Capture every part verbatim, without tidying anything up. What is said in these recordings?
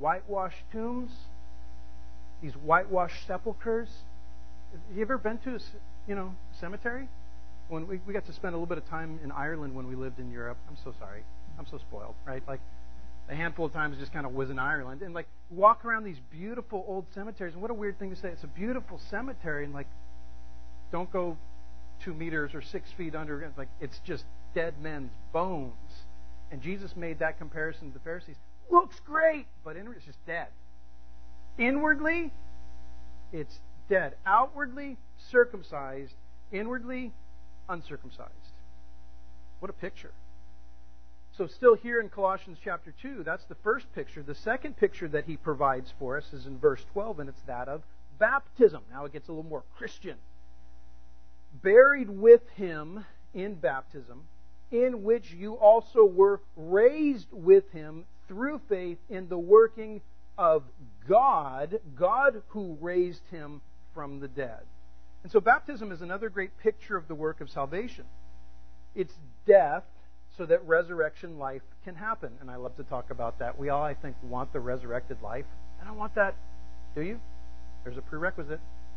whitewashed tombs, these whitewashed sepulchres. Have you ever been to a you know cemetery? When we, we got to spend a little bit of time in Ireland when we lived in Europe. I'm so sorry. I'm so spoiled, right? Like a handful of times just kind of was in Ireland. And like walk around these beautiful old cemeteries. And what a weird thing to say. It's a beautiful cemetery and like don't go two meters or six feet under. It's like it's just dead men's bones. And Jesus made that comparison to the Pharisees. Looks great, but inwardly it's just dead. Inwardly, it's dead. Outwardly, circumcised. Inwardly, uncircumcised. What a picture. So still here in Colossians chapter two, that's the first picture. The second picture that he provides for us is in verse twelve, and it's that of baptism. Now it gets a little more Christian. Buried with him in baptism, in which you also were raised with him through faith in the working of God, God who raised him from the dead. And so baptism is another great picture of the work of salvation. It's death so that resurrection life can happen. And I love to talk about that. We all, I think, want the resurrected life. I don't want that. Do you? There's a prerequisite.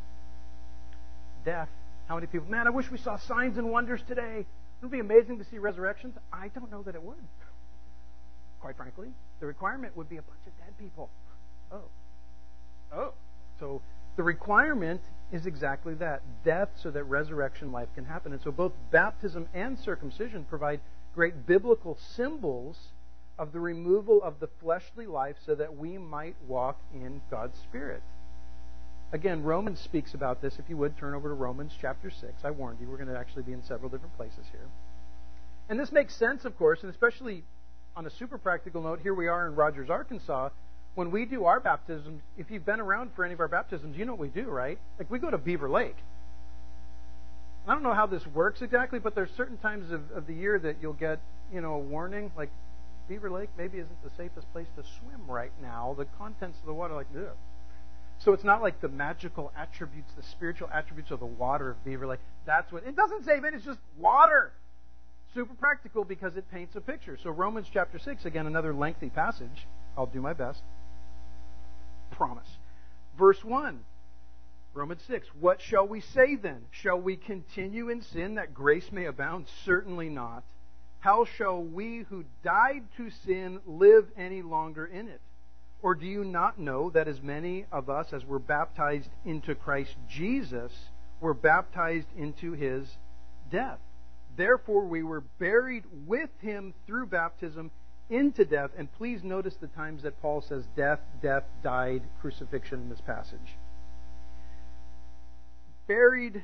Death. How many people, man, I wish we saw signs and wonders today. Wouldn't it be amazing to see resurrections? I don't know that it would. Quite frankly, the requirement would be a bunch of dead people. Oh. Oh. So the requirement is exactly that. Death so that resurrection life can happen. And so both baptism and circumcision provide great biblical symbols of the removal of the fleshly life so that we might walk in God's Spirit. Again, Romans speaks about this. If you would, turn over to Romans chapter six. I warned you, we're going to actually be in several different places here. And this makes sense, of course, and especially on a super practical note, here we are in Rogers, Arkansas. When we do our baptisms, if you've been around for any of our baptisms, you know what we do, right? Like we go to Beaver Lake. I don't know how this works exactly, but there's certain times of, of the year that you'll get, you know, a warning, like Beaver Lake maybe isn't the safest place to swim right now. The contents of the water, like, ugh. So it's not like the magical attributes, the spiritual attributes of the water of Beaver Lake. That's what, it doesn't save it, it's just water. Super practical because it paints a picture. So Romans chapter six, again, another lengthy passage. I'll do my best. Promise. Verse one, Romans six, what shall we say then? Shall we continue in sin that grace may abound? Certainly not. How shall we who died to sin live any longer in it? Or do you not know that as many of us as were baptized into Christ Jesus were baptized into his death? Therefore we were buried with him through baptism into death. And please notice the times that Paul says death, death, died, crucifixion in this passage. Buried,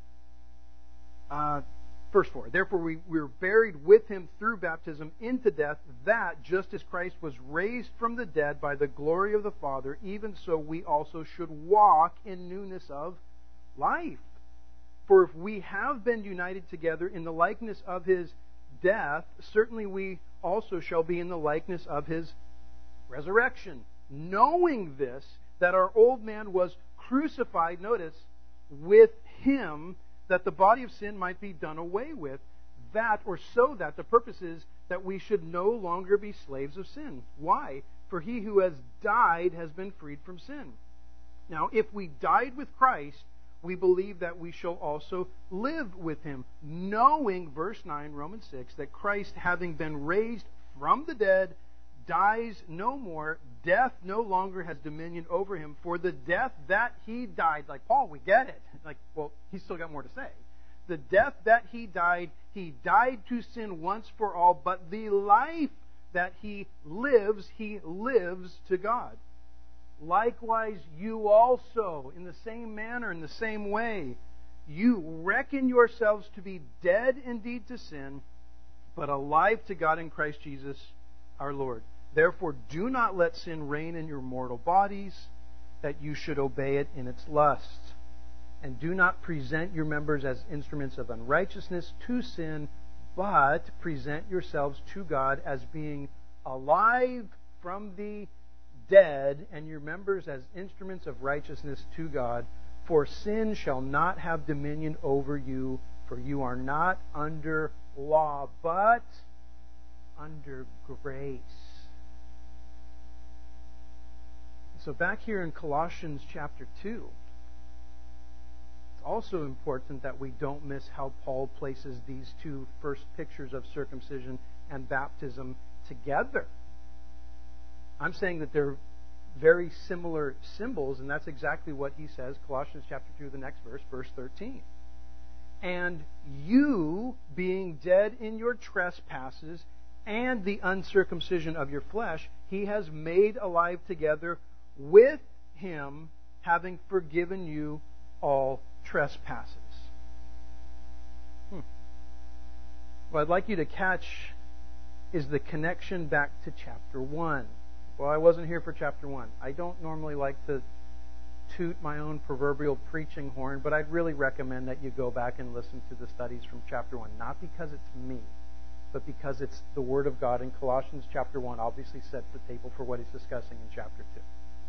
uh, verse four. Therefore we, we were buried with him through baptism into death, that just as Christ was raised from the dead by the glory of the Father, even so we also should walk in newness of life. For if we have been united together in the likeness of his death, certainly we also shall be in the likeness of his resurrection. Knowing this, that our old man was crucified, notice, with him, that the body of sin might be done away with, that, or so that, the purpose is that we should no longer be slaves of sin. Why? For he who has died has been freed from sin. Now, if we died with Christ, we believe that we shall also live with him, knowing, verse nine, Romans six, that Christ, having been raised from the dead, dies no more. Death no longer has dominion over him. For the death that he died, like Paul, we get it. Like, well, he's still got more to say. The death that he died, he died to sin once for all, but the life that he lives, he lives to God. Likewise, you also, in the same manner, in the same way, you reckon yourselves to be dead indeed to sin, but alive to God in Christ Jesus our Lord. Therefore, do not let sin reign in your mortal bodies, that you should obey it in its lusts. And do not present your members as instruments of unrighteousness to sin, but present yourselves to God as being alive from the dead, and your members as instruments of righteousness to God. For sin shall not have dominion over you, for you are not under law, but under grace. So back here in Colossians chapter two, it's also important that we don't miss how Paul places these two first pictures of circumcision and baptism together. I'm saying that they're very similar symbols, and that's exactly what he says, Colossians chapter two, the next verse, verse thirteen. And you, being dead in your trespasses and the uncircumcision of your flesh, he has made alive together with him, having forgiven you all trespasses. Hmm. What I'd like you to catch is the connection back to chapter one. Well, I wasn't here for chapter one. I don't normally like to toot my own proverbial preaching horn, but I'd really recommend that you go back and listen to the studies from chapter one. Not because it's me, but because it's the Word of God. And Colossians chapter one obviously sets the table for what he's discussing in chapter two.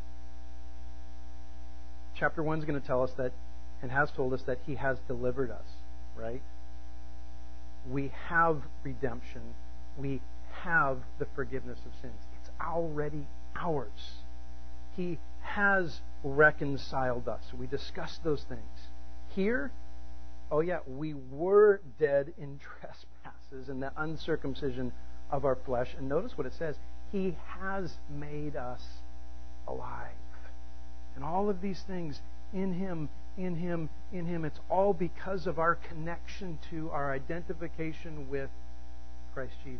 Chapter one is going to tell us that, and has told us that he has delivered us, right? We have redemption. We have the forgiveness of sins. It's already ours. He has reconciled us. We discussed those things. Here, oh yeah, we were dead in trespasses and the uncircumcision of our flesh. And notice what it says. He has made us alive. And all of these things, in Him, in Him, in Him, it's all because of our connection to, our identification with Christ Jesus.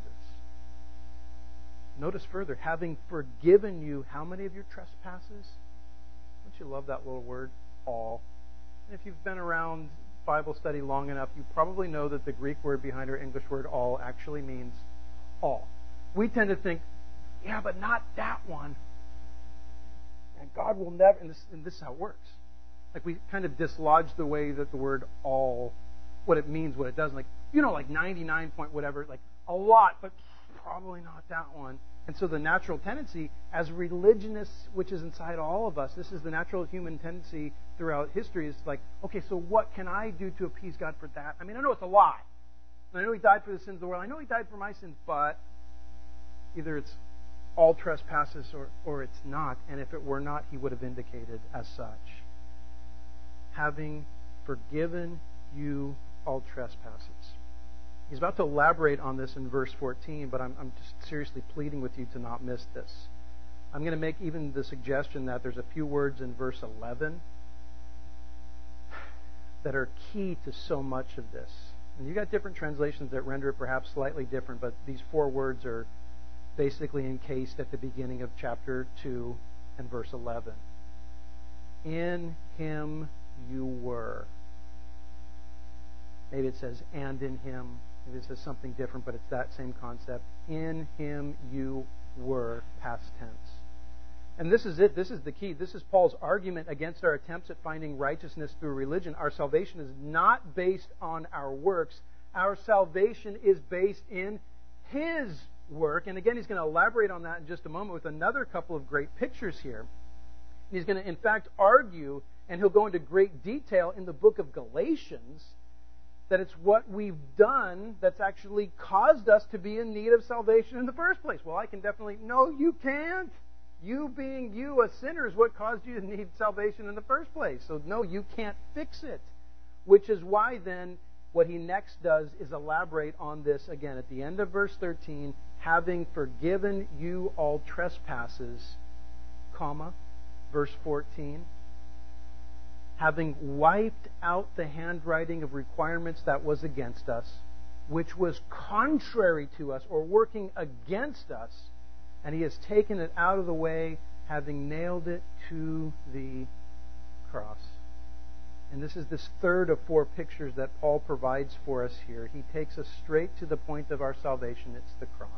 Notice further, having forgiven you how many of your trespasses? Don't you love that little word? All. And if you've been around Bible study long enough, you probably know that the Greek word behind our English word all actually means all. We tend to think, yeah, but not that one. And God will never, and this, and this is how it works. Like we kind of dislodge the way that the word all, what it means, what it does. Like, you know, like ninety-nine point whatever, like a lot, but probably not that one. And so the natural tendency, as religionists, which is inside all of us, this is the natural human tendency throughout history, is like, okay, so what can I do to appease God for that? I mean, I know it's a lie. I know He died for the sins of the world. I know He died for my sins, but either it's all trespasses or, or it's not. And if it were not, He would have indicated as such. Having forgiven you all trespasses. He's about to elaborate on this in verse fourteen, but I'm, I'm just seriously pleading with you to not miss this. I'm going to make even the suggestion that there's a few words in verse eleven that are key to so much of this. And you got different translations that render it perhaps slightly different, but these four words are basically encased at the beginning of chapter two and verse eleven. In Him you were. Maybe it says, and in Him. Maybe it says something different, but it's that same concept. In Him you were, past tense. And this is it. This is the key. This is Paul's argument against our attempts at finding righteousness through religion. Our salvation is not based on our works. Our salvation is based in His work. And again, he's going to elaborate on that in just a moment with another couple of great pictures here. He's going to, in fact, argue, and he'll go into great detail in the book of Galatians, that it's what we've done that's actually caused us to be in need of salvation in the first place. Well, I can definitely... No, you can't. You being you, a sinner, is what caused you to need salvation in the first place. So, no, you can't fix it. Which is why, then, what he next does is elaborate on this again. At the end of verse thirteen, having forgiven you all trespasses, comma, verse fourteen, having wiped out the handwriting of requirements that was against us, which was contrary to us or working against us, and He has taken it out of the way, having nailed it to the cross. And this is this third of four pictures that Paul provides for us here. He takes us straight to the point of our salvation. It's the cross.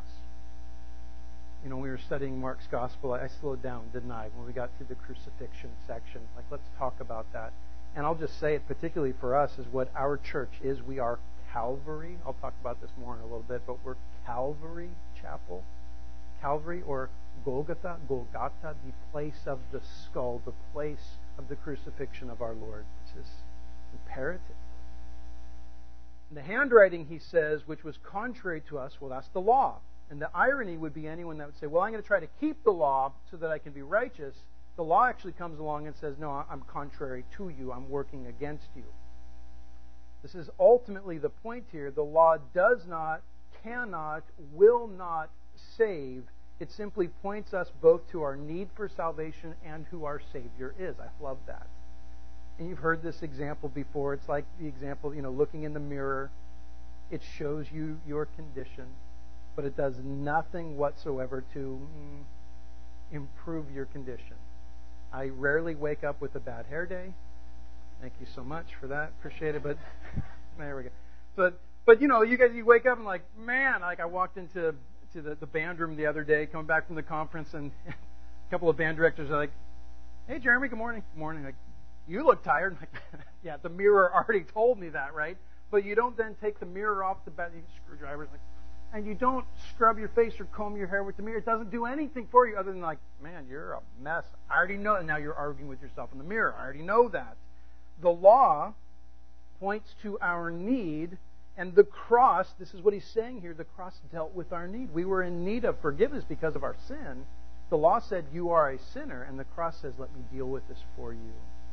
You know, when we were studying Mark's Gospel, I slowed down, didn't I, when we got to the crucifixion section. Like, let's talk about that. And I'll just say it, particularly for us, is what our church is. We are Calvary. I'll talk about this more in a little bit, but we're Calvary Chapel. Calvary, or Golgotha, Golgotha, the place of the skull, the place of the crucifixion of our Lord. This is imperative. And the handwriting, he says, which was contrary to us, well, that's the law. And the irony would be anyone that would say, well, I'm going to try to keep the law so that I can be righteous. The law actually comes along and says, no, I'm contrary to you. I'm working against you. This is ultimately the point here. The law does not, cannot, will not save. It simply points us both to our need for salvation and who our Savior is. I love that. And you've heard this example before. It's like the example, you know, looking in the mirror. It shows you your condition, but it does nothing whatsoever to mm, improve your condition. I rarely wake up with a bad hair day. Thank you so much for that. Appreciate it. But there we go. But but you know, you guys, you wake up and like, man, like I walked into to the, the band room the other day, coming back from the conference, and a couple of band directors are like, "Hey, Jeremy, good morning." Good morning. Like, you look tired. I'm like, yeah, the mirror already told me that, right? But you don't then take the mirror off the bed, you screwdrivers, like, and you don't scrub your face or comb your hair with the mirror. It doesn't do anything for you other than like, man, you're a mess. I already know. And now you're arguing with yourself in the mirror. I already know that. The law points to our need, and the cross, this is what he's saying here, the cross dealt with our need. We were in need of forgiveness because of our sin. The law said, you are a sinner, and the cross says, let me deal with this for you.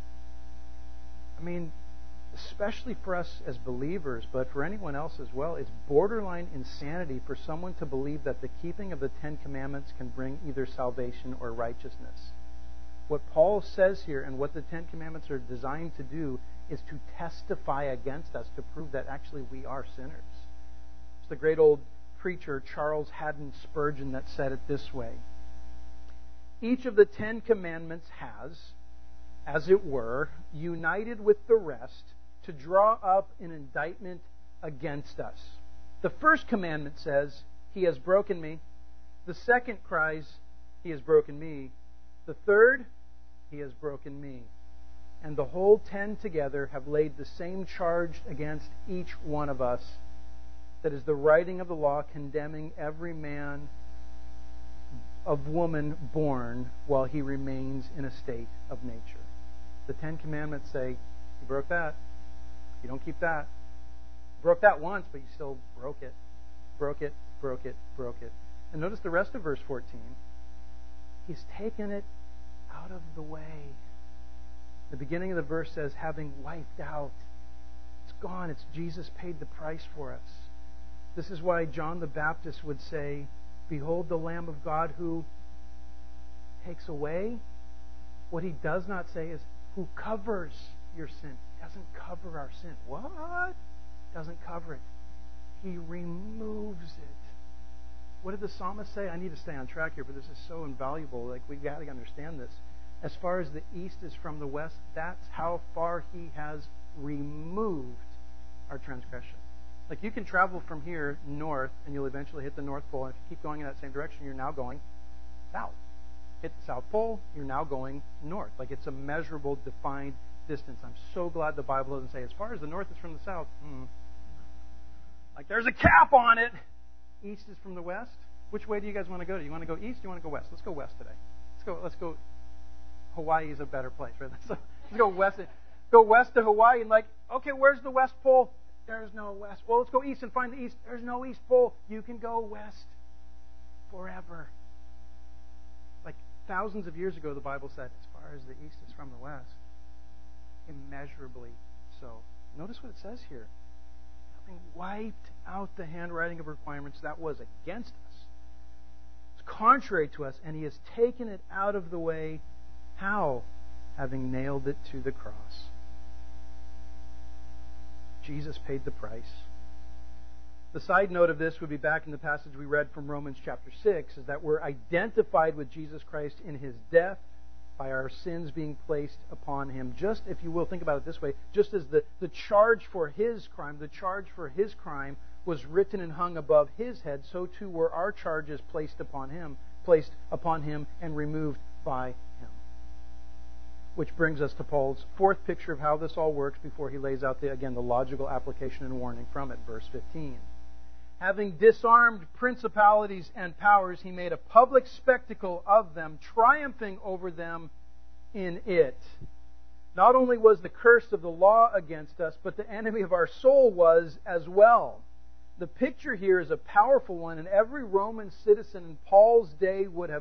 I mean, especially for us as believers, but for anyone else as well, it's borderline insanity for someone to believe that the keeping of the Ten Commandments can bring either salvation or righteousness. What Paul says here and what the Ten Commandments are designed to do is to testify against us, to prove that actually we are sinners. It's the great old preacher Charles Haddon Spurgeon that said it this way. Each of the Ten Commandments has, as it were, united with the rest to draw up an indictment against us. The first commandment says, he has broken me. The second cries, he has broken me. The third, he has broken me. And the whole ten together have laid the same charge against each one of us. That is the writing of the law condemning every man of woman born while he remains in a state of nature. The Ten Commandments say, you broke that. You don't keep that. You broke that once, but you still broke it. Broke it, broke it, broke it. And notice the rest of verse fourteen. He's taken it out of the way. The beginning of the verse says, having wiped out. It's gone. It's Jesus paid the price for us. This is why John the Baptist would say, behold the Lamb of God who takes away. What he does not say is, who covers your sin. Doesn't cover our sin. What? Doesn't cover it. He removes it. What did the psalmist say? I need to stay on track here, but this is so invaluable. Like, we've got to understand this. As far as the east is from the west, that's how far he has removed our transgression. Like, you can travel from here north, and you'll eventually hit the North Pole. And if you keep going in that same direction, you're now going south. Hit the South Pole, you're now going north. Like, it's a measurable, defined distance. I'm so glad the Bible doesn't say, as far as the north is from the south, hmm. Like, there's a cap on it. East is from the west. Which way do you guys want to go to? You want to go east? You want to go west? Let's go west today. Let's go. Let's go. Hawaii is a better place, right? So let's go west. Go west to Hawaii and like, okay, where's the West Pole? There's no west. Well, let's go east and find the east. There's no East Pole. You can go west forever. Like thousands of years ago, the Bible said, as far as the east is from the west, immeasurably so. Notice what it says here. Having wiped out the handwriting of requirements that was against us. It's contrary to us, and he has taken it out of the way. How? Having nailed it to the cross. Jesus paid the price. The side note of this would be back in the passage we read from Romans chapter six, is that we're identified with Jesus Christ in his death by our sins being placed upon him. Just, if you will, think about it this way, just as the, the charge for his crime, the charge for his crime was written and hung above his head, so too were our charges placed upon him, placed upon him and removed by him. Which brings us to Paul's fourth picture of how this all works before he lays out, the, again, the logical application and warning from it, verse fifteen. Having disarmed principalities and powers, he made a public spectacle of them, triumphing over them in it. Not only was the curse of the law against us, but the enemy of our soul was as well. The picture here is a powerful one, and every Roman citizen in Paul's day would have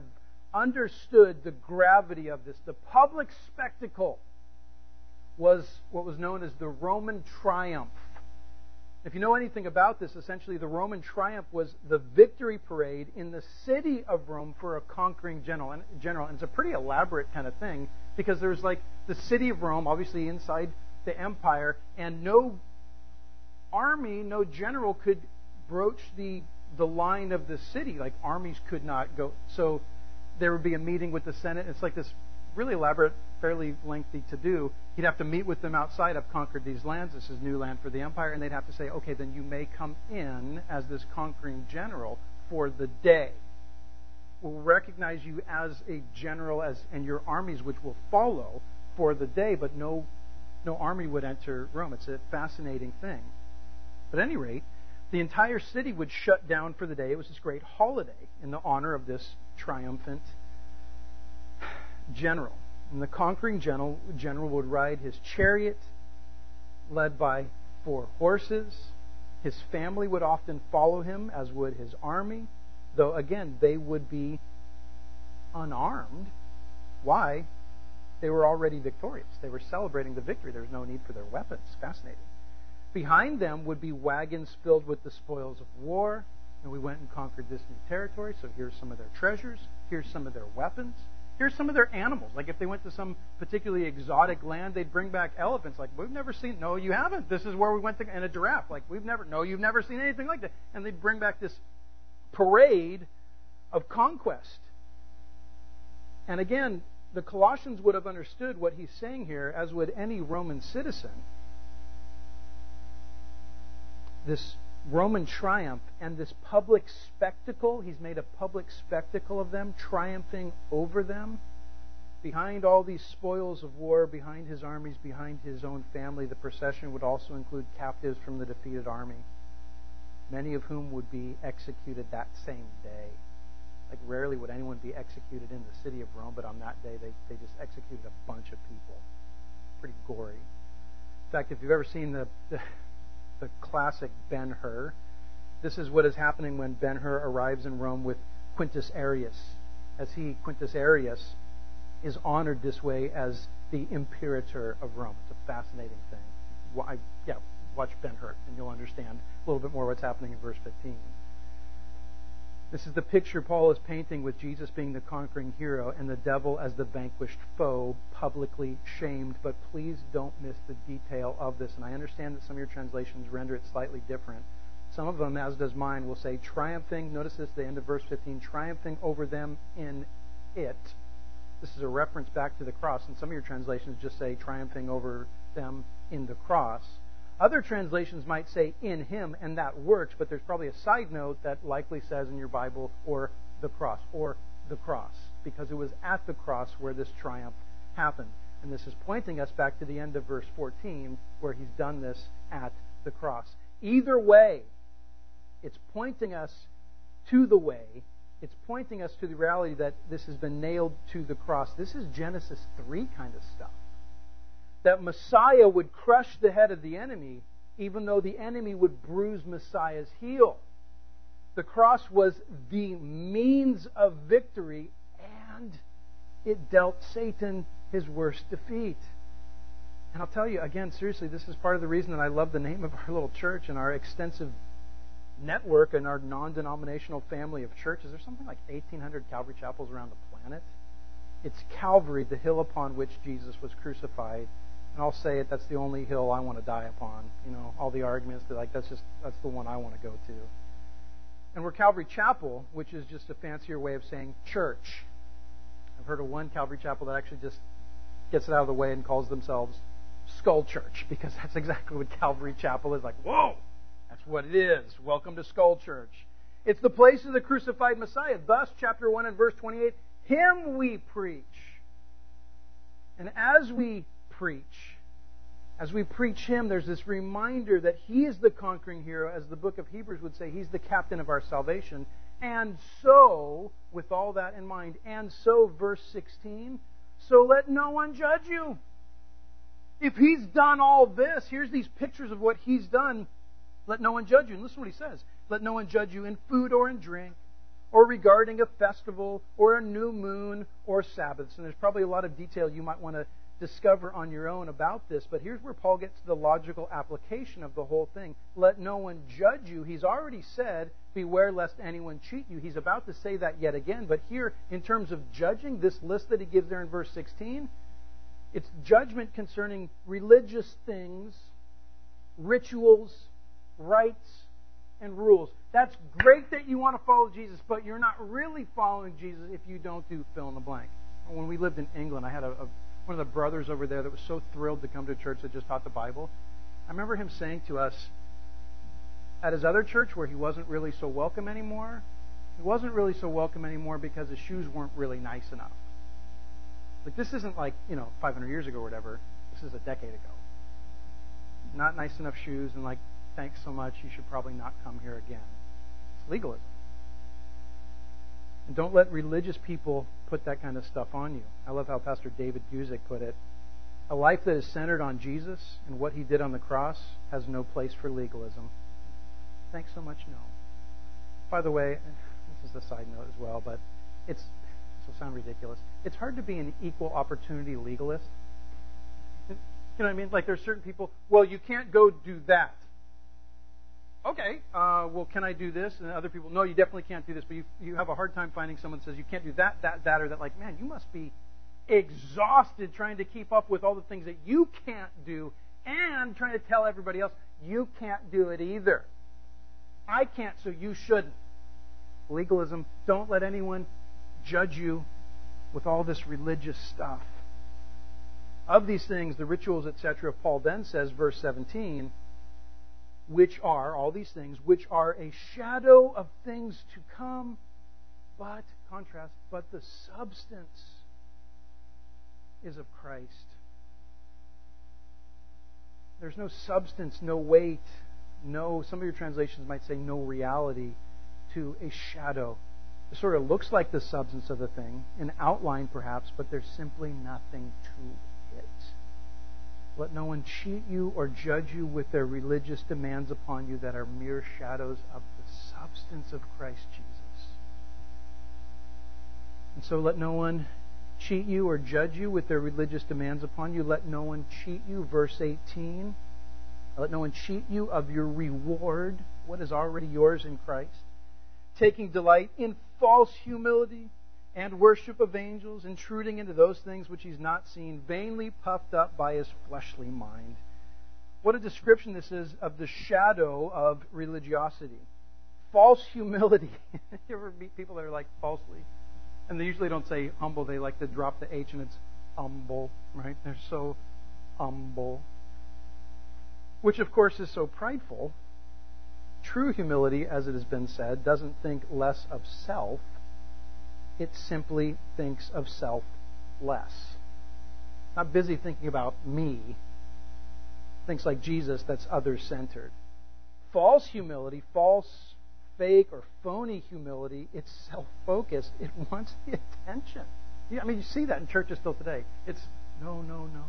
understood the gravity of this. The public spectacle was what was known as the Roman triumph. If you know anything about this, essentially the Roman triumph was the victory parade in the city of Rome for a conquering general. And, general. and it's a pretty elaborate kind of thing because there's like the city of Rome, obviously inside the empire, and no army, no general could broach the, the line of the city. Like armies could not go. So there would be a meeting with the Senate. It's like this really elaborate, fairly lengthy to do. He'd have to meet with them outside. I've conquered these lands. This is new land for the empire. And they'd have to say, okay, then you may come in as this conquering general for the day. We'll recognize you as a general as and your armies, which will follow for the day, but no, no army would enter Rome. It's a fascinating thing. But at any rate, the entire city would shut down for the day. It was this great holiday in the honor of this triumphant general. And the conquering general, general would ride his chariot, led by four horses. His family would often follow him, as would his army, though again, they would be unarmed. Why? They were already victorious. They were celebrating the victory. There was no need for their weapons. Fascinating. Behind them would be wagons filled with the spoils of war. And we went and conquered this new territory, so here's some of their treasures. Here's some of their weapons. Here's some of their animals. Like if they went to some particularly exotic land, they'd bring back elephants. Like, we've never seen, no, you haven't. This is where we went to, and a giraffe. Like, we've never, no, you've never seen anything like that. And they'd bring back this parade of conquest. And again, the Colossians would have understood what he's saying here, as would any Roman citizen. This Roman triumph and this public spectacle, he's made a public spectacle of them, triumphing over them. Behind all these spoils of war, behind his armies, behind his own family, the procession would also include captives from the defeated army, many of whom would be executed that same day. Like, rarely would anyone be executed in the city of Rome, but on that day they, they just executed a bunch of people. Pretty gory. In fact, if you've ever seen the, the the classic Ben-Hur, this is what is happening when Ben-Hur arrives in Rome with Quintus Arrius. As he, Quintus Arrius, is honored this way as the Imperator of Rome. It's a fascinating thing. Why, yeah, watch Ben-Hur, and you'll understand a little bit more what's happening in verse fifteen. This is the picture Paul is painting with Jesus being the conquering hero and the devil as the vanquished foe, publicly shamed. But please don't miss the detail of this. And I understand that some of your translations render it slightly different. Some of them, as does mine, will say triumphing. Notice this, the end of verse fifteen, triumphing over them in it. This is a reference back to the cross. And some of your translations just say triumphing over them in the cross. Other translations might say in him, and that works, but there's probably a side note that likely says in your Bible, or the cross, or the cross, because it was at the cross where this triumph happened. And this is pointing us back to the end of verse fourteen, where he's done this at the cross. Either way, it's pointing us to the way. It's pointing us to the reality that this has been nailed to the cross. This is Genesis three kind of stuff. That Messiah would crush the head of the enemy, even though the enemy would bruise Messiah's heel. The cross was the means of victory, and it dealt Satan his worst defeat. And I'll tell you, again, seriously, this is part of the reason that I love the name of our little church and our extensive network and our non-denominational family of churches. There's something like eighteen hundred Calvary chapels around the planet. It's Calvary, the hill upon which Jesus was crucified. And I'll say it, that's the only hill I want to die upon. You know, all the arguments, they're like, that's just, that's the one I want to go to. And we're Calvary Chapel, which is just a fancier way of saying church. I've heard of one Calvary Chapel that actually just gets it out of the way and calls themselves Skull Church, because that's exactly what Calvary Chapel is. Like, whoa, that's what it is. Welcome to Skull Church. It's the place of the crucified Messiah. Thus, chapter one and verse twenty-eight, him we preach. And as we preach, as we preach him, there's this reminder that he is the conquering hero. As the book of Hebrews would say, he's the captain of our salvation. And so, with all that in mind, and so, verse sixteen, so let no one judge you. If he's done all this, here's these pictures of what he's done, let no one judge you. And listen to what he says. Let no one judge you in food or in drink, or regarding a festival or a new moon or Sabbaths. And there's probably a lot of detail you might want to discover on your own about this, but here's where Paul gets to the logical application of the whole thing. Let no one judge you. He's already said, beware lest anyone cheat you. He's about to say that yet again, but here, in terms of judging, this list that he gives there in verse sixteen, it's judgment concerning religious things, rituals, rites, and rules. That's great that you want to follow Jesus, but you're not really following Jesus if you don't do fill in the blank. When we lived in England, I had a, a one of the brothers over there that was so thrilled to come to a church that just taught the Bible. I remember him saying to us, at his other church where he wasn't really so welcome anymore, he wasn't really so welcome anymore because his shoes weren't really nice enough. Like, this isn't like, you know, five hundred years ago or whatever. This is a decade ago. Not nice enough shoes, and like, thanks so much, you should probably not come here again. It's legalism. And don't let religious people put that kind of stuff on you. I love how Pastor David Guzik put it. A life that is centered on Jesus and what he did on the cross has no place for legalism. Thanks so much, no. By the way, this is a side note as well, but it's, this will sound ridiculous. It's hard to be an equal opportunity legalist. You know what I mean? Like, there's certain people, well, you can't go do that. Okay, uh, well, can I do this? And other people, no, you definitely can't do this. But you, you have a hard time finding someone who says you can't do that, that, that, or that. Like, man, you must be exhausted trying to keep up with all the things that you can't do and trying to tell everybody else you can't do it either. I can't, so you shouldn't. Legalism, don't let anyone judge you with all this religious stuff. Of these things, the rituals, et cetera, Paul then says, verse seventeen, which are, all these things, which are a shadow of things to come, but, contrast, but the substance is of Christ. There's no substance, no weight, no, some of your translations might say no reality to a shadow. It sort of looks like the substance of the thing, in outline perhaps, but there's simply nothing to it. Let no one cheat you or judge you with their religious demands upon you that are mere shadows of the substance of Christ Jesus. And so let no one cheat you or judge you with their religious demands upon you. Let no one cheat you, verse eighteen. Let no one cheat you of your reward, what is already yours in Christ, taking delight in false humility and worship of angels, intruding into those things which he's not seen, vainly puffed up by his fleshly mind. What a description this is of the shadow of religiosity. False humility. You ever meet people that are like falsely? And they usually don't say humble, they like to drop the H and it's humble, right? They're so humble. Which, of course, is so prideful. True humility, as it has been said, doesn't think less of self. It simply thinks of self less. Not busy thinking about me. Thinks like Jesus, that's other-centered. False humility, false, fake, or phony humility, it's self-focused. It wants the attention. I mean, you see that in churches still today. It's no, no, no,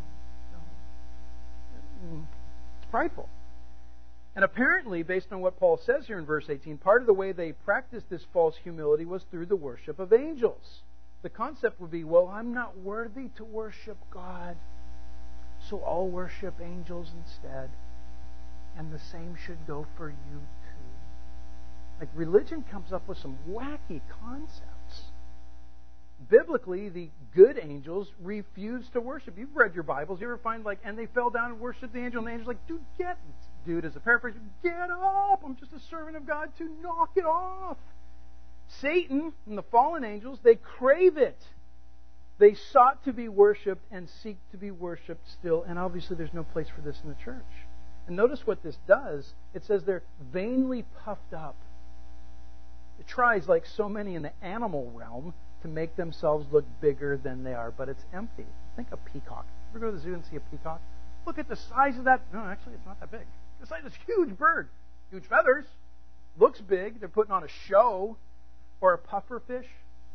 no. It's prideful. And apparently, based on what Paul says here in verse eighteen, part of the way they practiced this false humility was through the worship of angels. The concept would be, well, I'm not worthy to worship God, so I'll worship angels instead. And the same should go for you too. Like, religion comes up with some wacky concepts. Biblically, the good angels refuse to worship. You've read your Bibles. You ever find, like, and they fell down and worshiped the angel, and the angel's like, dude, get, dude, as a paraphrase, get up. I'm just a servant of God, to knock it off. Satan and the fallen angels, they crave it. They sought to be worshipped and seek to be worshipped still. And obviously there's no place for this in the church. And notice what this does. It says they're vainly puffed up. It tries, like so many in the animal realm, to make themselves look bigger than they are, but it's empty. Think of peacock. Ever go to the zoo and see a peacock? Look at the size of that. No, actually, it's not that big. The size of this huge bird. Huge feathers. Looks big. They're putting on a show. Or a puffer fish.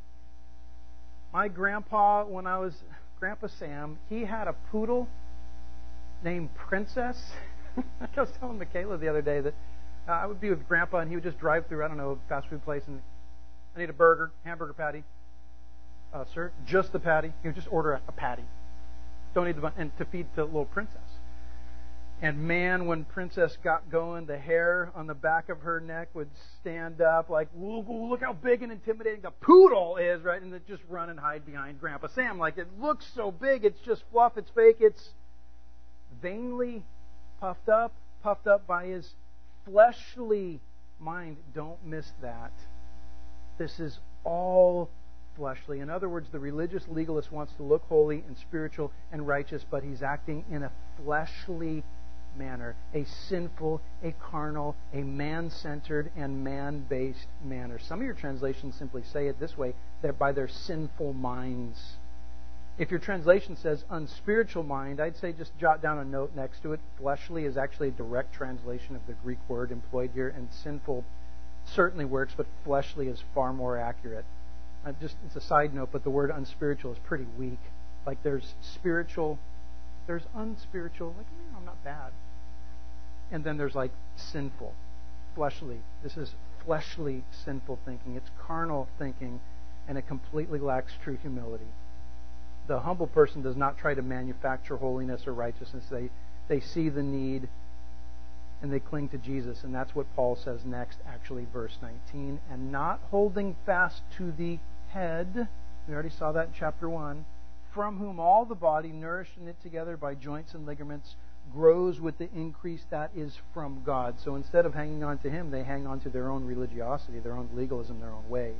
My grandpa, when I was Grandpa Sam, he had a poodle named Princess. I was telling Michaela the other day that uh, I would be with Grandpa and he would just drive through, I don't know, a fast food place, and I need a burger, hamburger patty. Uh, sir, just the patty. You just order a, a patty. Don't need the bun. And to feed the little princess. And man, when Princess got going, the hair on the back of her neck would stand up like, look how big and intimidating the poodle is, right? And then just run and hide behind Grandpa Sam. Like, it looks so big, it's just fluff, it's fake, it's vainly puffed up, puffed up by his fleshly mind. Don't miss that. This is all fleshly. In other words, the religious legalist wants to look holy and spiritual and righteous, but he's acting in a fleshly manner, a sinful, a carnal, a man-centered, and man-based manner. Some of your translations simply say it this way, that by their sinful minds. If your translation says unspiritual mind, I'd say just jot down a note next to it. Fleshly is actually a direct translation of the Greek word employed here, and sinful certainly works, but fleshly is far more accurate. Uh, just it's a side note, but the word unspiritual is pretty weak. Like there's spiritual, there's unspiritual. Like, man, I'm not bad. And then there's like sinful, fleshly. This is fleshly sinful thinking. It's carnal thinking, and it completely lacks true humility. The humble person does not try to manufacture holiness or righteousness. They they see the need, and they cling to Jesus. And that's what Paul says next, actually, verse nineteen. And not holding fast to the head, we already saw that in chapter one, from whom all the body, nourished and knit together by joints and ligaments, grows with the increase that is from God. So instead of hanging on to Him, they hang on to their own religiosity, their own legalism, their own ways.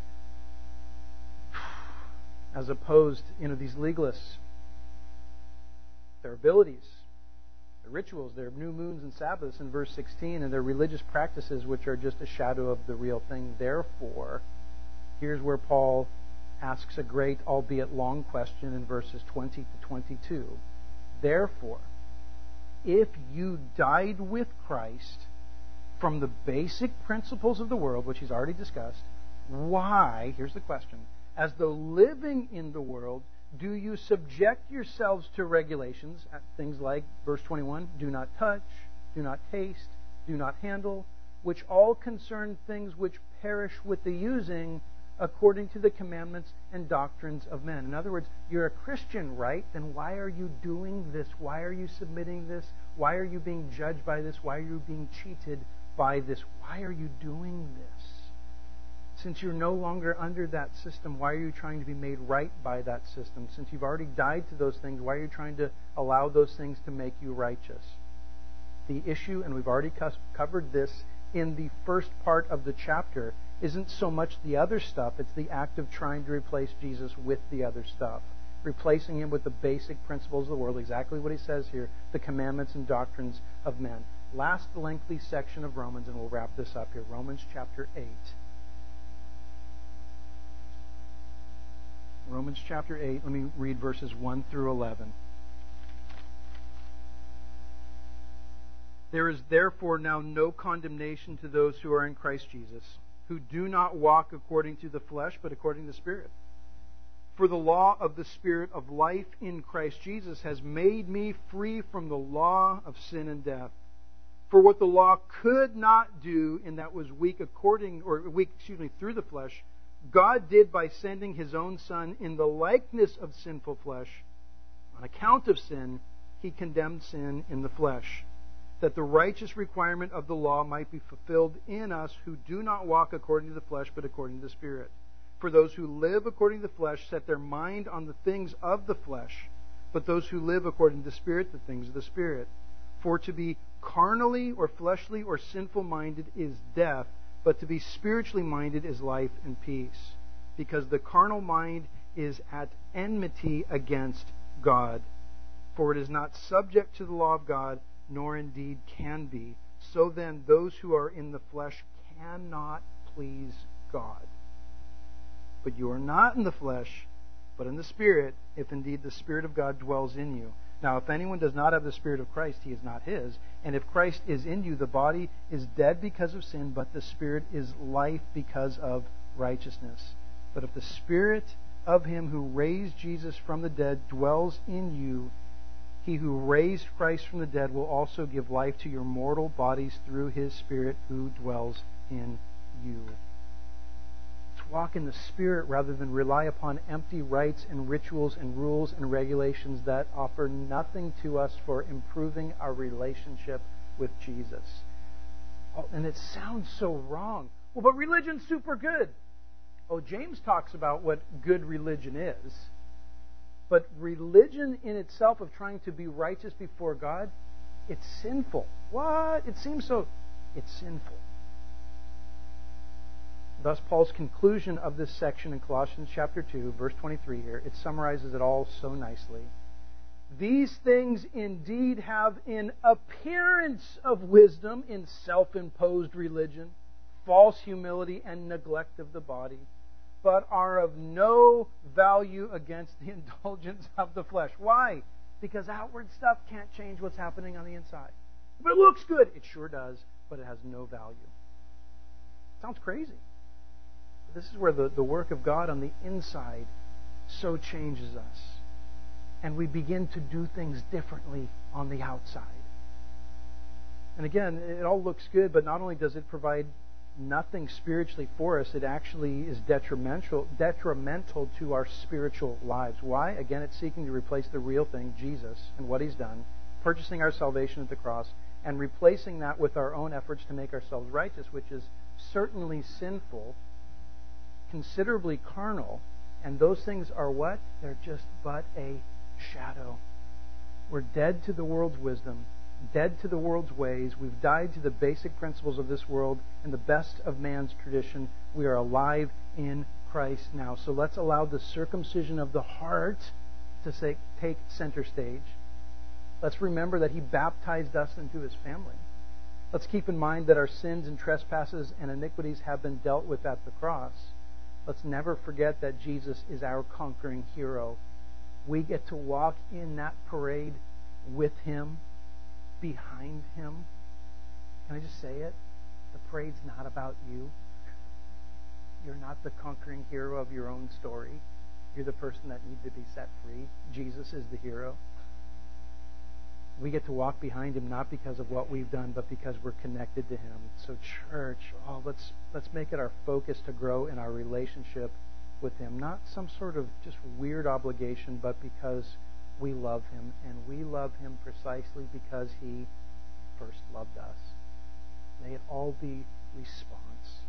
As opposed, you know, these legalists, their abilities, their rituals, their new moons and Sabbaths in verse sixteen, and their religious practices, which are just a shadow of the real thing. Therefore, here's where Paul asks a great, albeit long question in verses twenty to twenty-two. Therefore, if you died with Christ from the basic principles of the world, which he's already discussed, why, here's the question, as though living in the world, do you subject yourselves to regulations, things like, verse twenty-one, do not touch, do not taste, do not handle, which all concern things which perish with the using, according to the commandments and doctrines of men. In other words, you're a Christian, right? Then why are you doing this? Why are you submitting this? Why are you being judged by this? Why are you being cheated by this? Why are you doing this? Since you're no longer under that system, why are you trying to be made right by that system? Since you've already died to those things, why are you trying to allow those things to make you righteous? The issue, and we've already covered this in the first part of the chapter, isn't so much the other stuff, it's the act of trying to replace Jesus with the other stuff. Replacing Him with the basic principles of the world, exactly what he says here, the commandments and doctrines of men. Last lengthy section of Romans, and we'll wrap this up here. Romans chapter eight. Romans chapter eight, let me read verses one through eleven. There is therefore now no condemnation to those who are in Christ Jesus, who do not walk according to the flesh, but according to the Spirit. For the law of the Spirit of life in Christ Jesus has made me free from the law of sin and death. For what the law could not do, in that was weak according, or weak, excuse me, through the flesh, God did by sending His own Son in the likeness of sinful flesh. On account of sin, He condemned sin in the flesh, that the righteous requirement of the law might be fulfilled in us who do not walk according to the flesh, but according to the Spirit. For those who live according to the flesh set their mind on the things of the flesh, but those who live according to the Spirit, the things of the Spirit. For to be carnally or fleshly or sinful minded is death, but to be spiritually minded is life and peace. Because the carnal mind is at enmity against God. For it is not subject to the law of God, nor indeed can be. So then, those who are in the flesh cannot please God. But you are not in the flesh, but in the Spirit, if indeed the Spirit of God dwells in you. Now, if anyone does not have the Spirit of Christ, he is not his. And if Christ is in you, the body is dead because of sin, but the Spirit is life because of righteousness. But if the Spirit of Him who raised Jesus from the dead dwells in you, He who raised Christ from the dead will also give life to your mortal bodies through His Spirit who dwells in you. It's walk in the Spirit rather than rely upon empty rites and rituals and rules and regulations that offer nothing to us for improving our relationship with Jesus. Oh, and it sounds so wrong. Well, but religion's super good. Oh, James talks about what good religion is. But religion in itself of trying to be righteous before God, it's sinful. What? It seems so. It's sinful. Thus, Paul's conclusion of this section in Colossians chapter two, verse twenty-three here, it summarizes it all so nicely. These things indeed have an appearance of wisdom in self-imposed religion, false humility, and neglect of the body, but are of no value against the indulgence of the flesh. Why? Because outward stuff can't change what's happening on the inside. But it looks good. It sure does, but it has no value. Sounds crazy. This is where the, the work of God on the inside so changes us. And we begin to do things differently on the outside. And again, it all looks good, but not only does it provide nothing spiritually for us, it actually is detrimental, detrimental to our spiritual lives. Why? Again, it's seeking to replace the real thing, Jesus, and what He's done, purchasing our salvation at the cross, and replacing that with our own efforts to make ourselves righteous, which is certainly sinful, considerably carnal, and those things are what? They're just but a shadow. We're dead to the world's wisdom, dead to the world's ways. We've died to the basic principles of this world and the best of man's tradition. We are alive in Christ now. So let's allow the circumcision of the heart to say, take center stage. Let's remember that He baptized us into His family. Let's keep in mind that our sins and trespasses and iniquities have been dealt with at the cross. Let's never forget that Jesus is our conquering hero. We get to walk in that parade with Him, behind Him. Can I just say it? The parade's not about you. You're not the conquering hero of your own story. You're the person that needs to be set free. Jesus is the hero. We get to walk behind Him not because of what we've done, but because we're connected to Him. So church, oh, let's let's make it our focus to grow in our relationship with Him. Not some sort of just weird obligation, but because we love Him. And we love Him precisely because He first loved us. May it all be response.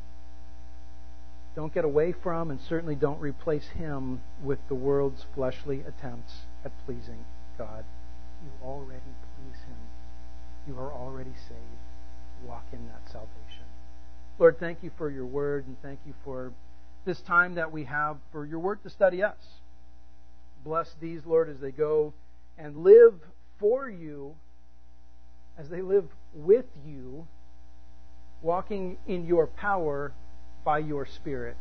Don't get away from, and certainly don't replace Him with the world's fleshly attempts at pleasing God. You already please Him. You are already saved. Walk in that salvation. Lord, thank You for Your word, and thank You for this time that we have for Your word to study us. Bless these, Lord, as they go and live for You, as they live with You, walking in Your power by Your Spirit.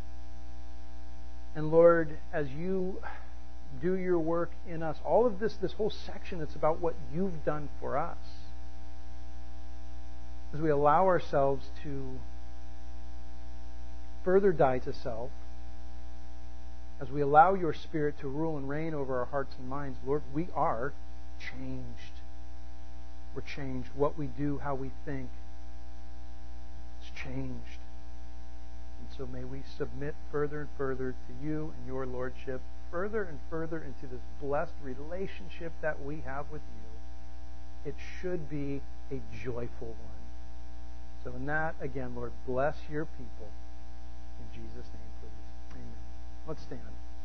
And Lord, as You do Your work in us, all of this, this whole section, it's about what You've done for us. As we allow ourselves to further die to self, as we allow Your Spirit to rule and reign over our hearts and minds, Lord, we are changed. We're changed. What we do, how we think, it's changed. And so may we submit further and further to You and Your Lordship, further and further into this blessed relationship that we have with You. It should be a joyful one. So in that, again, Lord, bless Your people. In Jesus' name, please. Amen. Let's stand.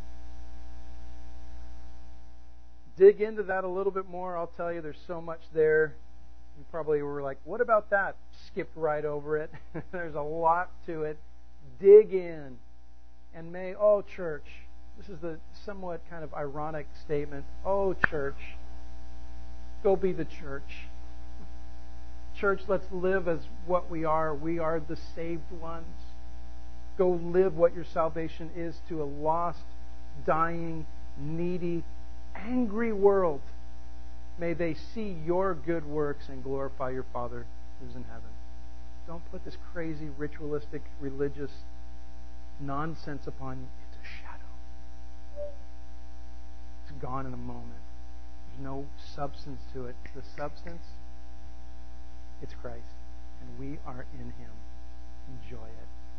Dig into that a little bit more. I'll tell you, there's so much there. You probably were like, what about that? Skipped right over it. There's a lot to it. Dig in. And may, oh, church, this is the somewhat kind of ironic statement. Oh, church, go be the church. Church, let's live as what we are. We are the saved ones. Go live what your salvation is to a lost, dying, needy, angry world. May they see Your good works and glorify Your Father who's in heaven. Don't put this crazy, ritualistic, religious nonsense upon You. It's a shadow. It's gone in a moment. There's no substance to it. The substance, it's Christ. And we are in Him. Enjoy it.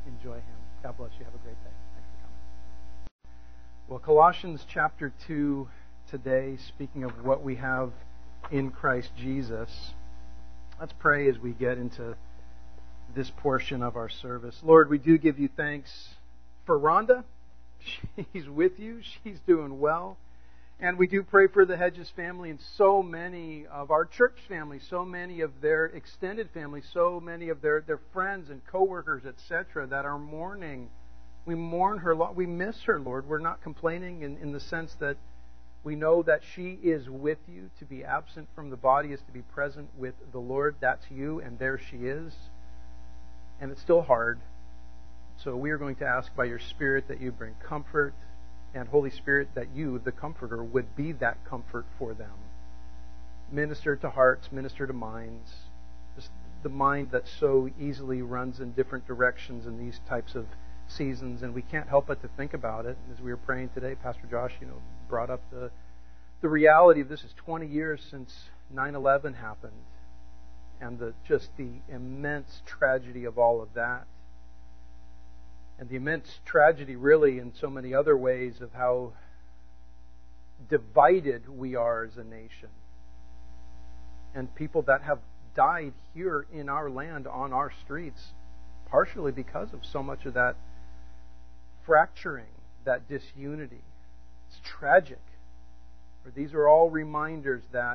enjoy Him. God bless you. Have a great day. Thanks for coming. Well, Colossians chapter two today, speaking of what we have in Christ Jesus. Let's pray as we get into this portion of our service. Lord, we do give you thanks for Rhonda. She's with you. She's doing well. And we do pray for the Hedges family and so many of our church family, so many of their extended family, so many of their, their friends and coworkers, et cetera, that are mourning. We mourn her. We miss her, Lord. We're not complaining in, in the sense that we know that she is with you. To be absent from the body is to be present with the Lord. That's you, and there she is. And it's still hard. So we are going to ask by your Spirit that you bring comfort, and Holy Spirit, that you, the Comforter, would be that comfort for them. Minister to hearts, minister to minds. Just the mind that so easily runs in different directions in these types of seasons, and we can't help but to think about it. As we were praying today, Pastor Josh, you know, brought up the the reality of this is twenty years since nine eleven happened, and the just the immense tragedy of all of that. And the immense tragedy, really, in so many other ways, of how divided we are as a nation. And people that have died here in our land, on our streets, partially because of so much of that fracturing, that disunity. It's tragic. For these are all reminders that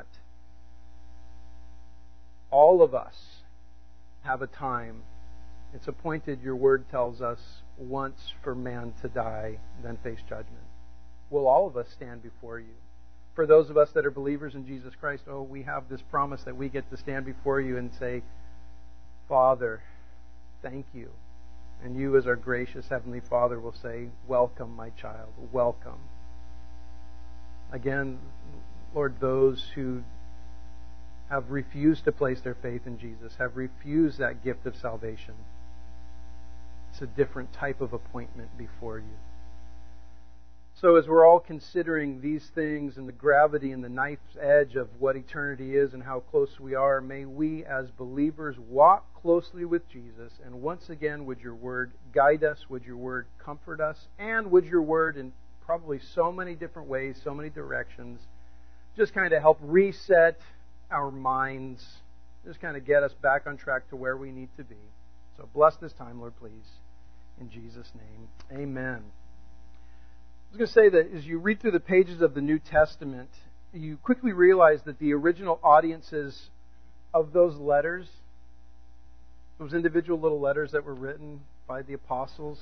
all of us have a time. It's appointed, your word tells us, once for man to die, then face judgment. Will all of us stand before you? For those of us that are believers in Jesus Christ, oh, we have this promise that we get to stand before you and say, Father, thank you. And you, as our gracious Heavenly Father, will say, welcome, my child, welcome. Again, Lord, those who have refused to place their faith in Jesus, have refused that gift of salvation, it's a different type of appointment before you. So as we're all considering these things and the gravity and the knife's edge of what eternity is and how close we are, may we as believers walk closely with Jesus. And once again, would your word guide us? Would your word comfort us? And would your word, in probably so many different ways, so many directions, just kind of help reset our minds, just kind of get us back on track to where we need to be. So bless this time, Lord, please. In Jesus' name, amen. I was going to say that as you read through the pages of the New Testament, you quickly realize that the original audiences of those letters, those individual little letters that were written by the apostles,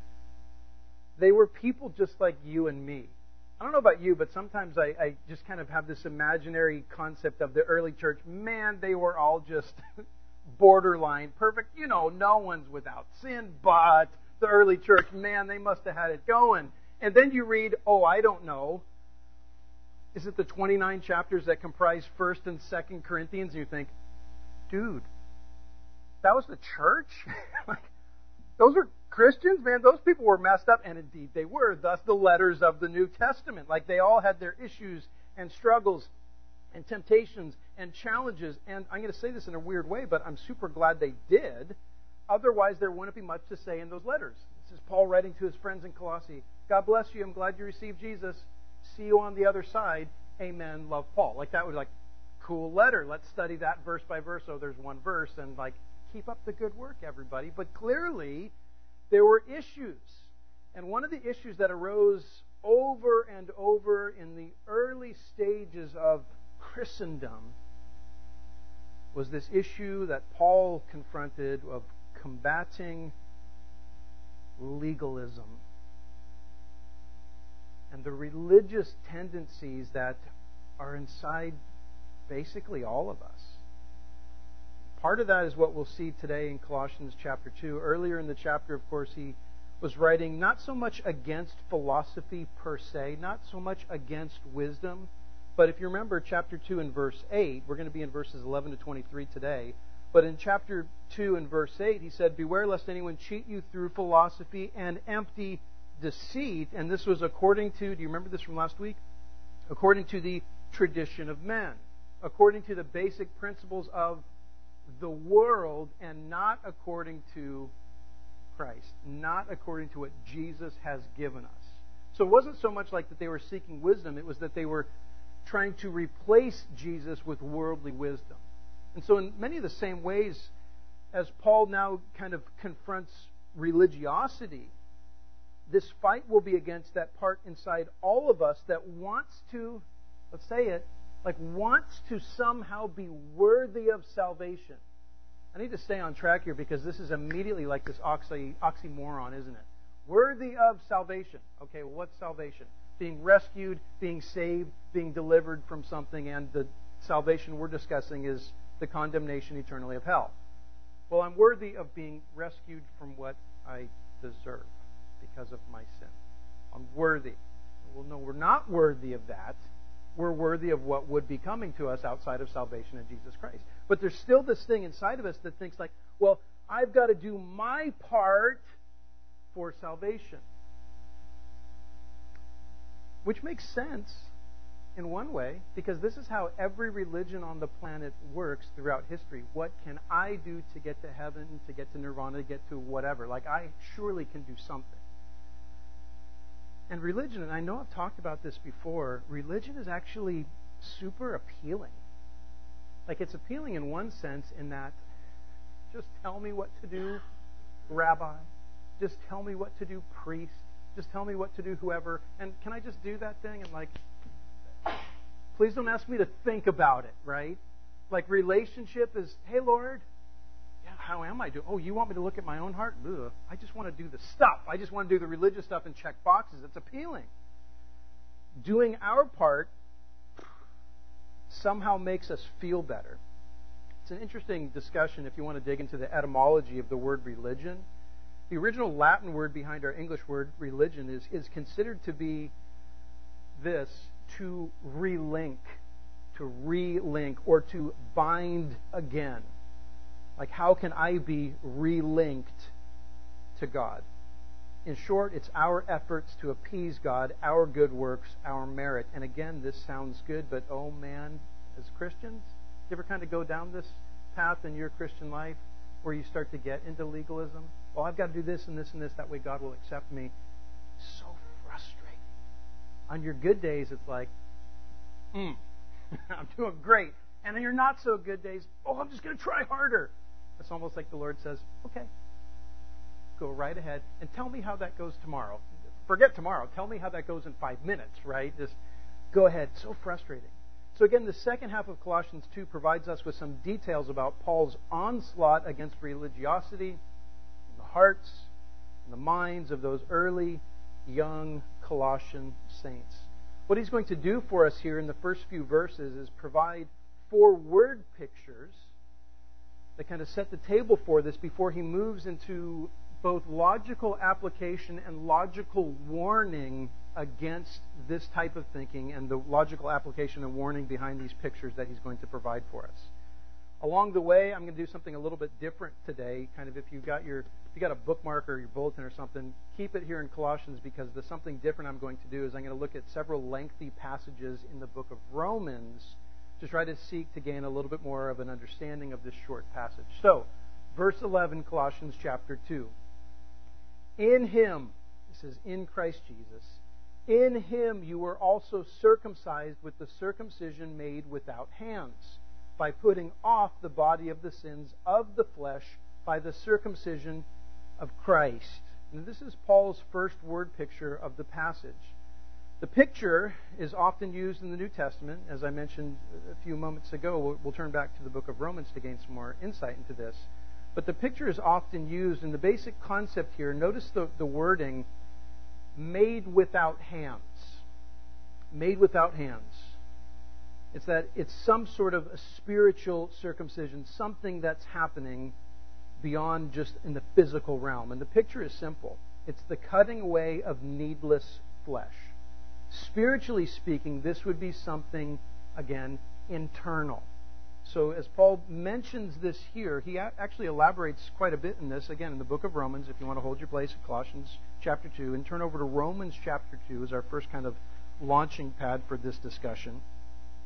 they were people just like you and me. I don't know about you, but sometimes I, I just kind of have this imaginary concept of the early church. Man, they were all just borderline perfect. You know, no one's without sin, but the early church, man, they must have had it going. And then you read, oh, I don't know, is it the twenty-nine chapters that comprise First and Second Corinthians? And you think, dude, that was the church? Like, those were Christians? Man, those people were messed up. And indeed they were. Thus the letters of the New Testament. Like, they all had their issues and struggles and temptations and challenges. And I'm going to say this in a weird way, but I'm super glad they did. Otherwise, there wouldn't be much to say in those letters. This is Paul writing to his friends in Colossae. God bless you. I'm glad you received Jesus. See you on the other side. Amen. Love, Paul. Like, that was like, cool letter. Let's study that verse by verse. Oh, there's one verse. And like, keep up the good work, everybody. But clearly, there were issues. And one of the issues that arose over and over in the early stages of Christendom was this issue that Paul confronted of combating legalism and the religious tendencies that are inside basically all of us. Part of that is what we'll see today in Colossians chapter two. Earlier in the chapter, of course, he was writing not so much against philosophy per se, not so much against wisdom, but if you remember chapter two and verse eight, we're going to be in verses eleven to twenty-three today, but in chapter two and verse eight, he said, beware lest anyone cheat you through philosophy and empty deceit. And this was according to, do you remember this from last week? According to the tradition of men, according to the basic principles of the world, and not according to Christ, not according to what Jesus has given us. So it wasn't so much like that they were seeking wisdom, it was that they were trying to replace Jesus with worldly wisdom. And so in many of the same ways as Paul now kind of confronts religiosity, this fight will be against that part inside all of us that wants to, let's say it, like wants to somehow be worthy of salvation. I need to stay on track here because this is immediately like this oxy, oxymoron, isn't it? Worthy of salvation. Okay, well, what's salvation? Being rescued, being saved, being delivered from something, and the salvation we're discussing is the condemnation eternally of hell. Well, I'm worthy of being rescued from what I deserve because of my sin. I'm worthy. Well, no, we're not worthy of that. We're worthy of what would be coming to us outside of salvation in Jesus Christ. But there's still this thing inside of us that thinks like, well, I've got to do my part for salvation. Which makes sense in one way, because this is how every religion on the planet works throughout history. What can I do to get to heaven, to get to nirvana, to get to whatever? Like, I surely can do something. And religion, and I know I've talked about this before, religion is actually super appealing. Like, it's appealing in one sense in that, just tell me what to do, rabbi. Just tell me what to do, priest. Just tell me what to do, whoever. And can I just do that thing? And like, please don't ask me to think about it, right? Like, relationship is, hey, Lord, yeah, how am I doing? Oh, you want me to look at my own heart? Ugh. I just want to do the stuff. I just want to do the religious stuff and check boxes. It's appealing. Doing our part somehow makes us feel better. It's an interesting discussion if you want to dig into the etymology of the word religion. The original Latin word behind our English word religion is, is considered to be this, to relink, to relink, or to bind again. Like, how can I be relinked to God? In short, it's our efforts to appease God, our good works, our merit. And again, this sounds good, but oh man, as Christians, you ever kind of go down this path in your Christian life where you start to get into legalism? Well, I've got to do this and this and this, that way God will accept me. So frustrating. On your good days, it's like, hmm, I'm doing great. And on your not so good days, oh, I'm just going to try harder. It's almost like the Lord says, okay, go right ahead and tell me how that goes tomorrow. Forget tomorrow. Tell me how that goes in five minutes, right? Just go ahead. So frustrating. So again, the second half of Colossians two provides us with some details about Paul's onslaught against religiosity in the hearts and the minds of those early, young Colossian saints. What he's going to do for us here in the first few verses is provide four word pictures that kind of set the table for this before he moves into both logical application and logical warning against this type of thinking, and the logical application and warning behind these pictures that he's going to provide for us. Along the way, I'm going to do something a little bit different today. Kind of if you've got your if you got a bookmark or your bulletin or something, keep it here in Colossians, because the something different I'm going to do is I'm going to look at several lengthy passages in the book of Romans to try to seek to gain a little bit more of an understanding of this short passage. So, verse eleven, Colossians chapter two. In Him, this is in Christ Jesus, in Him you were also circumcised with the circumcision made without hands, by putting off the body of the sins of the flesh by the circumcision of Christ. And this is Paul's first word picture of the passage. The picture is often used in the New Testament. As I mentioned a few moments ago, we'll, we'll turn back to the book of Romans to gain some more insight into this. But the picture is often used, and the basic concept here, notice the, the wording, made without hands. Made without hands. It's that it's some sort of a spiritual circumcision, something that's happening beyond just in the physical realm. And the picture is simple. It's the cutting away of needless flesh. Spiritually speaking, this would be something, again, internal. So as Paul mentions this here, he actually elaborates quite a bit in this, again, in the book of Romans, if you want to hold your place at Colossians chapter two, and turn over to Romans chapter two as our first kind of launching pad for this discussion.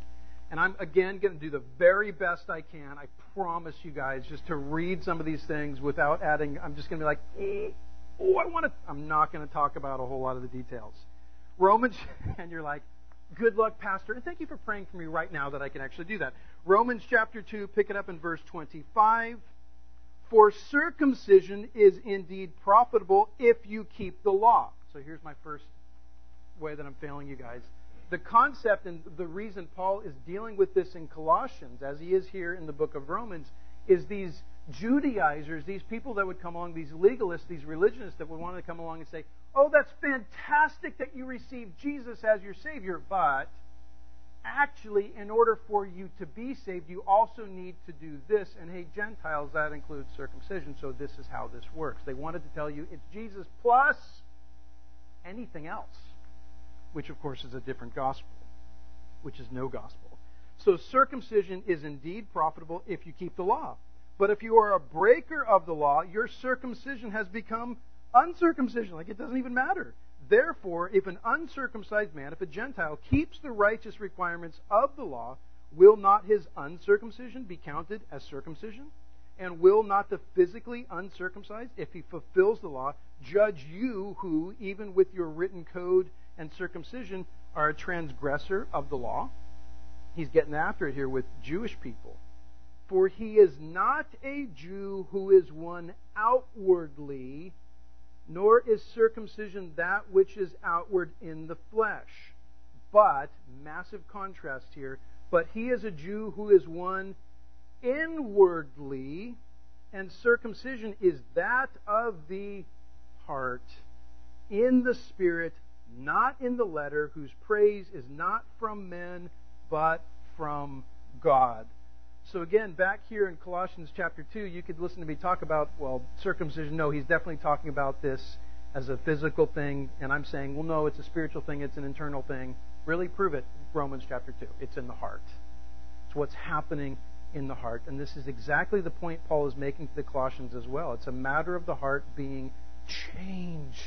And I'm, again, going to do the very best I can. I promise you guys, just to read some of these things without adding, I'm just going to be like, oh, I want to, I'm not going to talk about a whole lot of the details. Romans, and you're like, good luck, Pastor. And thank you for praying for me right now that I can actually do that. Romans chapter two, pick it up in verse twenty-five. For circumcision is indeed profitable if you keep the law. So here's my first way that I'm failing you guys. The concept and the reason Paul is dealing with this in Colossians, as he is here in the book of Romans, is these Judaizers, these people that would come along, these legalists, these religionists that would want to come along and say, oh, that's fantastic that you received Jesus as your Savior, but actually, in order for you to be saved, you also need to do this. And hey, Gentiles, that includes circumcision, so this is how this works. They wanted to tell you it's Jesus plus anything else, which of course is a different gospel, which is no gospel. So circumcision is indeed profitable if you keep the law. But if you are a breaker of the law, your circumcision has become uncircumcision. Like it doesn't even matter. Therefore, if an uncircumcised man, if a Gentile, keeps the righteous requirements of the law, will not his uncircumcision be counted as circumcision? And will not the physically uncircumcised, if he fulfills the law, judge you who, even with your written code and circumcision, are a transgressor of the law? He's getting after it here with Jewish people. For he is not a Jew who is one outwardly, nor is circumcision that which is outward in the flesh. But, massive contrast here, but he is a Jew who is one inwardly, and circumcision is that of the heart, in the spirit, not in the letter, whose praise is not from men, but from God. So again, back here in Colossians chapter two, you could listen to me talk about, well, circumcision. No, he's definitely talking about this as a physical thing. And I'm saying, well, no, it's a spiritual thing. It's an internal thing. Really prove it. Romans chapter two. It's in the heart. It's what's happening in the heart. And this is exactly the point Paul is making to the Colossians as well. It's a matter of the heart being changed.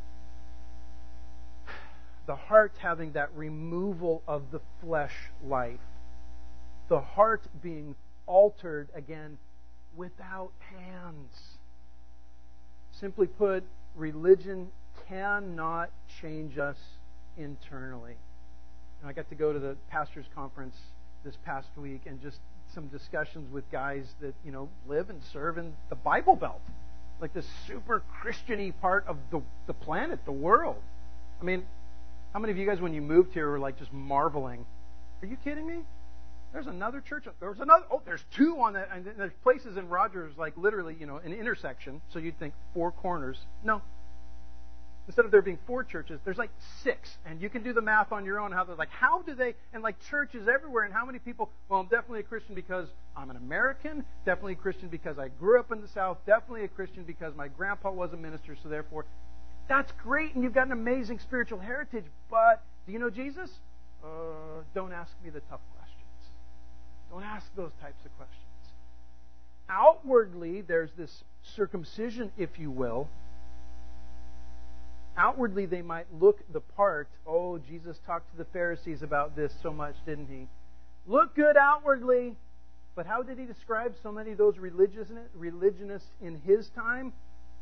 The heart having that removal of the flesh life. The heart being altered, again, without hands. Simply put, religion cannot change us internally. And I got to go to the pastor's conference this past week and just some discussions with guys that, you know, live and serve in the Bible Belt. Like this super Christian-y part of the, the planet, the world. I mean, how many of you guys, when you moved here, were like just marveling? Are you kidding me? There's another church. There's another. Oh, there's two on that. And there's places in Rogers, like literally, you know, an intersection. So you'd think four corners. No. Instead of there being four churches, there's like six. And you can do the math on your own. How they're like, how do they? And like churches everywhere. And how many people? Well, I'm definitely a Christian because I'm an American. Definitely a Christian because I grew up in the South. Definitely a Christian because my grandpa was a minister. So therefore, that's great. And you've got an amazing spiritual heritage. But do you know Jesus? Uh, don't ask me the tough questions. Don't ask those types of questions. Outwardly, there's this circumcision, if you will. Outwardly, they might look the part. Oh, Jesus talked to the Pharisees about this so much, didn't he? Look good outwardly. But how did he describe so many of those religionists in his time?